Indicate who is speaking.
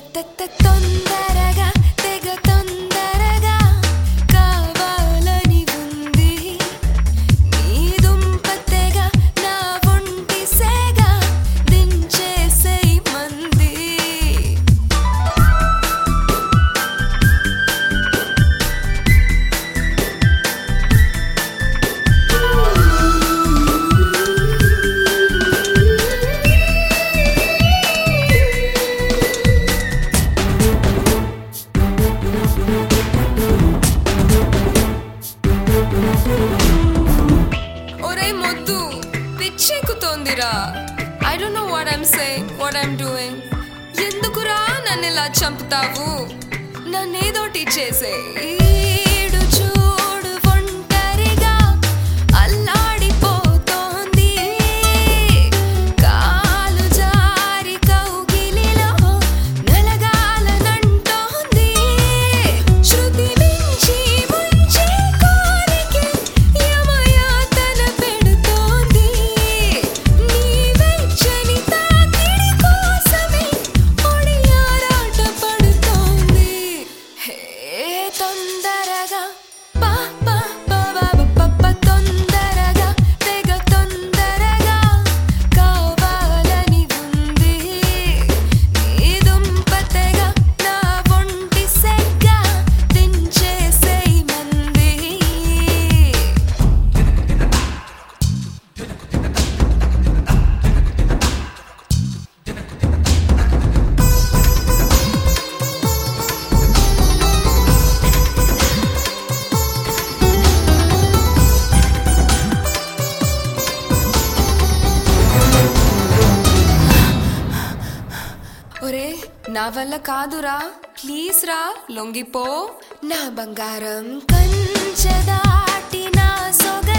Speaker 1: తొందరగా తెగ తొందరగా కావాలని ఉంది నీ దుంప తెగ నా ఒంటి సేగ దించేసేయ్ మంది పిచ్చెక్కుతోందిరా. I don't know what I'm saying, what I'm doing. ఎందుకురా నన్ను ఇలా చంపుతావు? నన్నేదోటి చేసేయ్. ఈడు చూడు ఒంటరిగా అల్లాడిపోతోంది కాలు జారి కౌగిలిలో నలగాలనంటోంది శృతి మించి ముంచి కోరికే యమయాతన పెడుతోంది నీ వెచ్చని తాకిడి కోసమే ఒడియారాట పడుతోంది హే తొందరగా పా పా పా పా పా తొందరగా తెగ తొందరగా కావాలని ఉంది నీ దుంప తెగ నా ఒంటి సెగ్గ దించేసేయ్ మంది ఒరే నా వల్ల కాదురా ప్లీజ్ రా లొంగిపో నా బంగారం కంచె దాటి నా సొగ